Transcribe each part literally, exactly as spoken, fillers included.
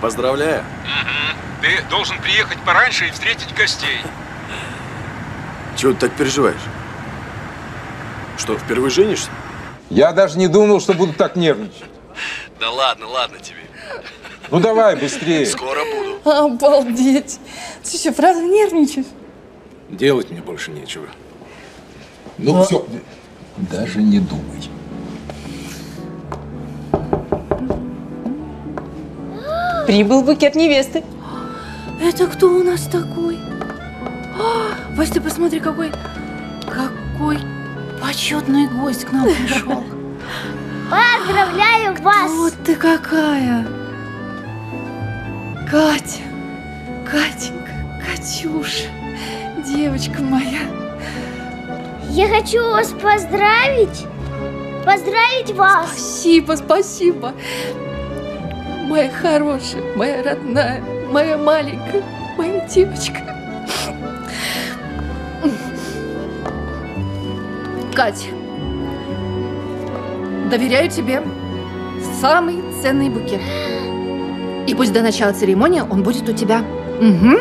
Поздравляю. Угу. Ты должен приехать пораньше и встретить гостей. Чего ты так переживаешь? Что, впервые женишься? Я даже не думал, что буду так нервничать. Да ладно, ладно тебе. Ну давай быстрее. Скоро буду. Обалдеть. Ты что, правда нервничаешь? Делать мне больше нечего. Ну все, даже не думай. Прибыл букет невесты. Это кто у нас такой? О, Вась, ты посмотри, какой, какой почетный гость к нам пришел. Поздравляю вас! Вот ты какая! Катя, Катенька, Катюша, девочка моя. Я хочу вас поздравить. Поздравить вас. Спасибо, спасибо. Моя хорошая, моя родная, моя маленькая, моя девочка. Катя, доверяю тебе самый ценный букет. И пусть до начала церемонии он будет у тебя. Угу.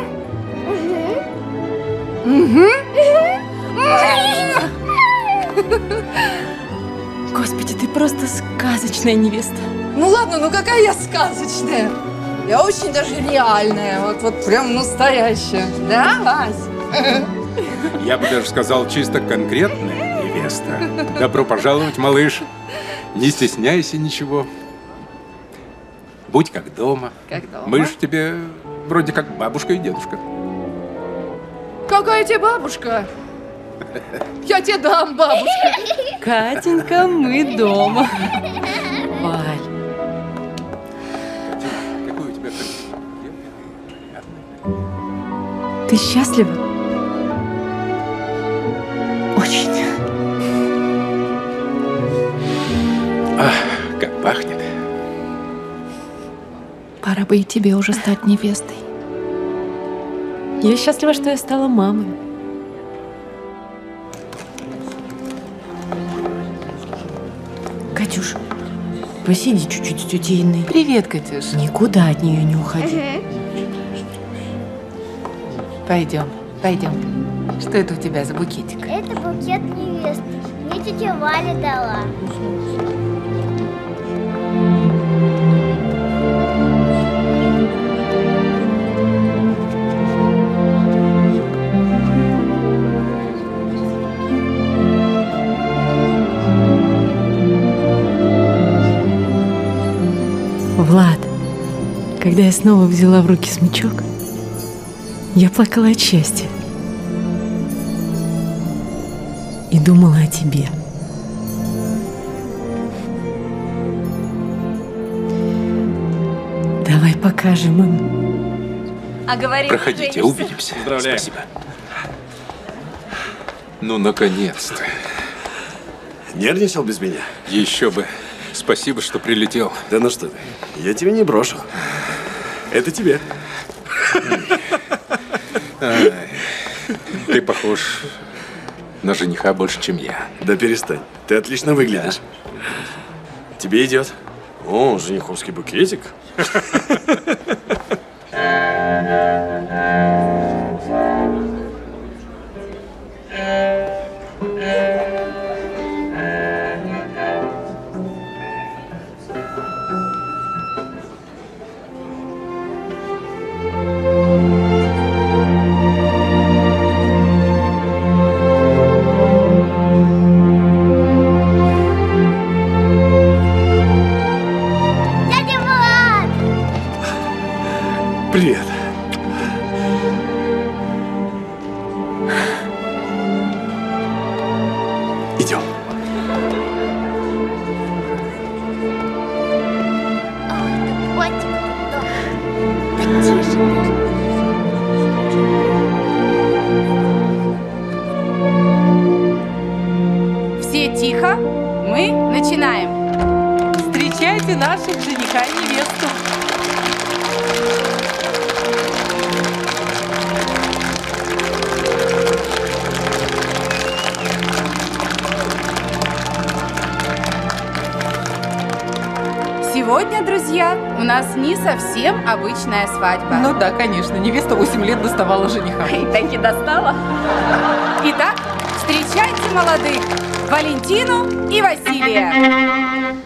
Угу. Господи, ты просто сказочная невеста. Ну ладно, ну какая я сказочная? Я очень даже реальная, вот, вот прям настоящая. Да, Вась? Я бы даже сказал, чисто конкретная невеста. Добро пожаловать, малыш. Не стесняйся ничего. Будь как дома. Как дома? Мы же тебе вроде как бабушка и дедушка. Какая тебе бабушка? Я тебе дам, бабушка. Катенька, мы дома. Валь. Какой у тебя Ты счастлива? Очень. Ах, как пахнет. Пора бы и тебе уже стать невестой. Я счастлива, что я стала мамой. Катюш, посиди чуть-чуть с тетей Инной. Привет, Катюш. Никуда от нее не уходи. Пойдем, пойдем. Что это у тебя за букетик? Это букет невесты. Мне тетя Валя дала. Влад, когда я снова взяла в руки смычок, я плакала от счастья и думала о тебе. Давай покажем им. А говорит, Проходите, женишься? увидимся. Поздравляю. Спасибо. Ну, наконец-то. Нервничал без меня? Еще бы. Спасибо, что прилетел. Да ну что ты, я тебя не брошу. Это тебе. Ай, ты похож на жениха больше, чем я. Да перестань, ты отлично выглядишь. Тебе идет. О, жениховский букетик. Дядя Влад! Привет. Идем. Котик. Да тише. Все тихо, мы начинаем. Встречайте наших жениха и невесту. Сегодня, друзья, друзья, у нас не совсем обычная свадьба. Ну да, конечно, невеста восемь лет доставала жениха. И таки достала. Итак, встречайте молодых, Валентину и Василия.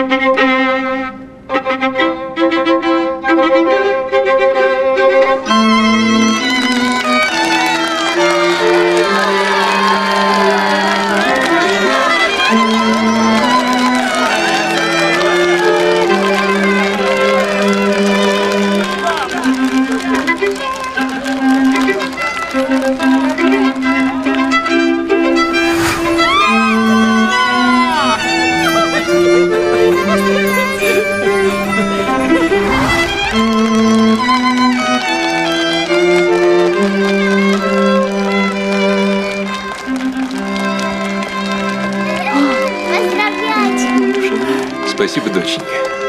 Спасибо, доченька.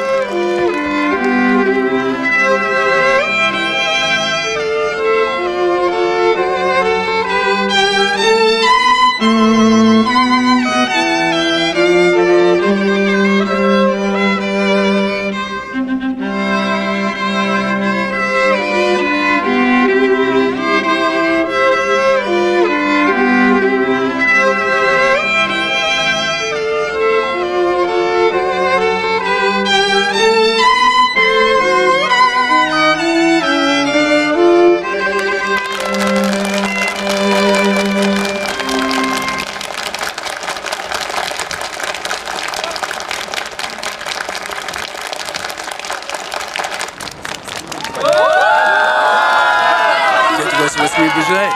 Вас не обижает?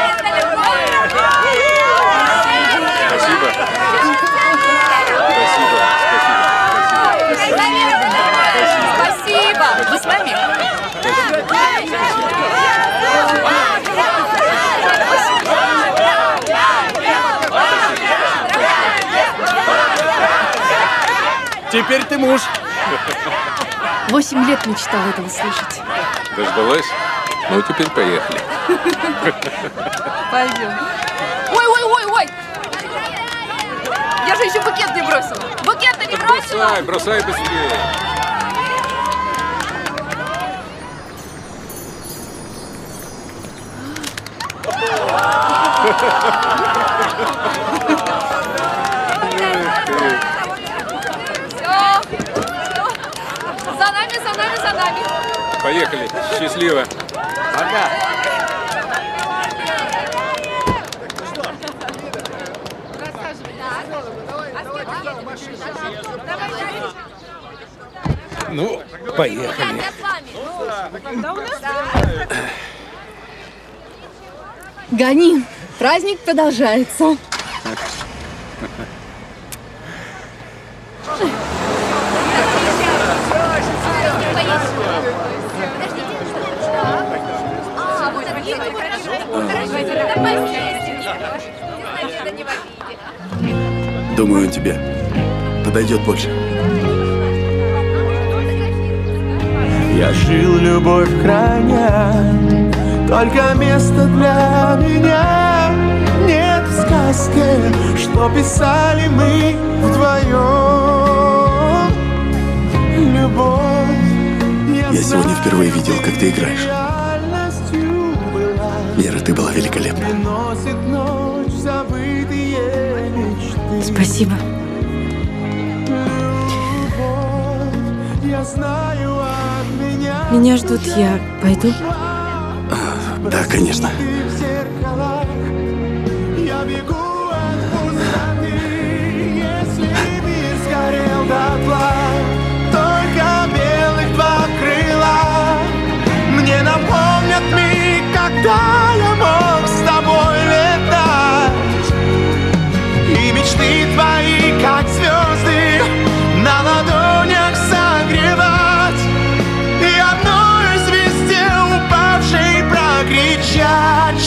Спасибо. Спасибо. Спасибо. Вы с нами? Теперь ты муж. Восемь лет мечтала этого слышать. Дождалась? Ну, теперь поехали. Пойдем. Ой, ой, ой, ой! Я же еще букет не бросила. Букет ты не бросила? Бросай, бросай быстрее. За нами, за нами, за нами. Поехали. Счастливо. Пока. Ну, поехали. Гони, праздник продолжается. Думаю, он тебе подойдет больше. Я жил, любовь храня, только места для меня нет в сказке, что писали мы вдвоем. Любовь, Я сегодня впервые видел, как ты играешь. Вера, ты была великолепна. Спасибо. Меня ждут, я пойду? Да, конечно. Я бегу от пустоты, если мир сгорел дотла, только белых два крыла мне напомнят миг, когда я мог с тобой летать, и мечты твои, как звезды, на ладонях согревать, и одной звезде упавшей прокричать,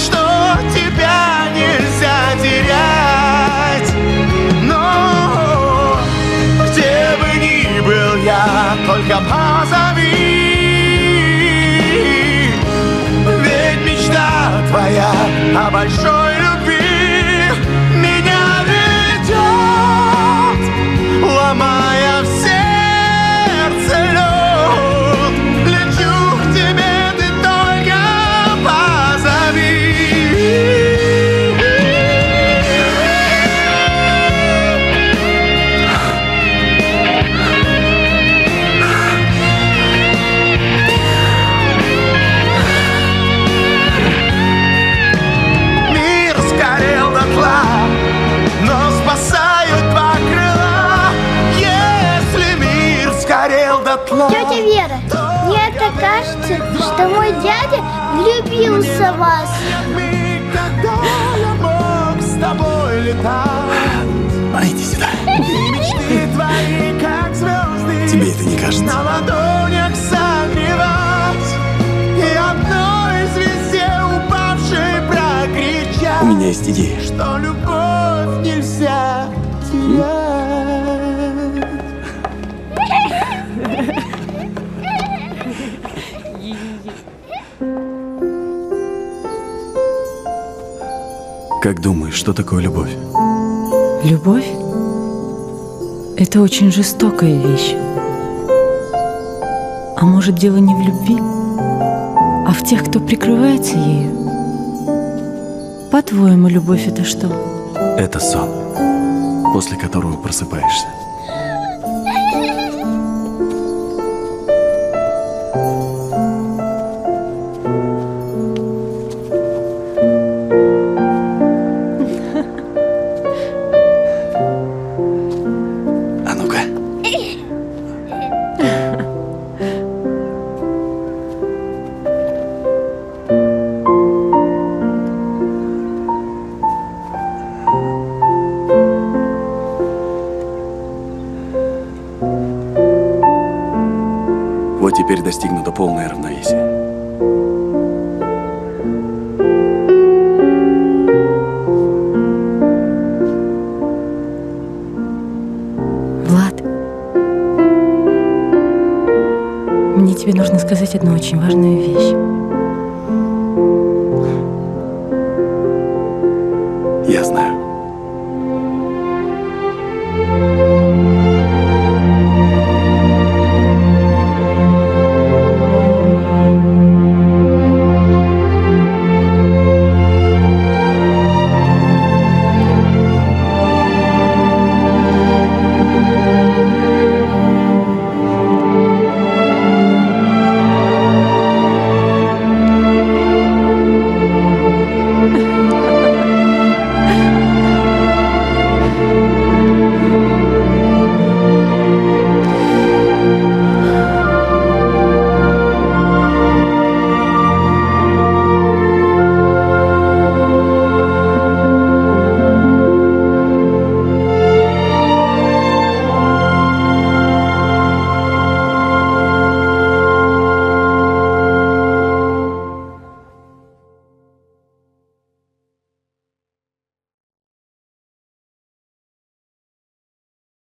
Вера, мне это кажется, что мой дядя влюбился в вас. Когда я мог с тобой летать. А иди сюда. И мечты твои, как звезды. Тебе это не кажется? На ладонях согревать. И одной звезде упавшей прокричать. У меня есть идея. Что любовь нельзя терять. Как думаешь, что такое любовь? Любовь – это очень жестокая вещь. А может, дело не в любви, а в тех, кто прикрывается ею? По-твоему, любовь – это что? Это сон, после которого просыпаешься. А ну-ка. Вот теперь достигнуто полное равновесие. Влад, мне тебе нужно сказать одну очень важную вещь.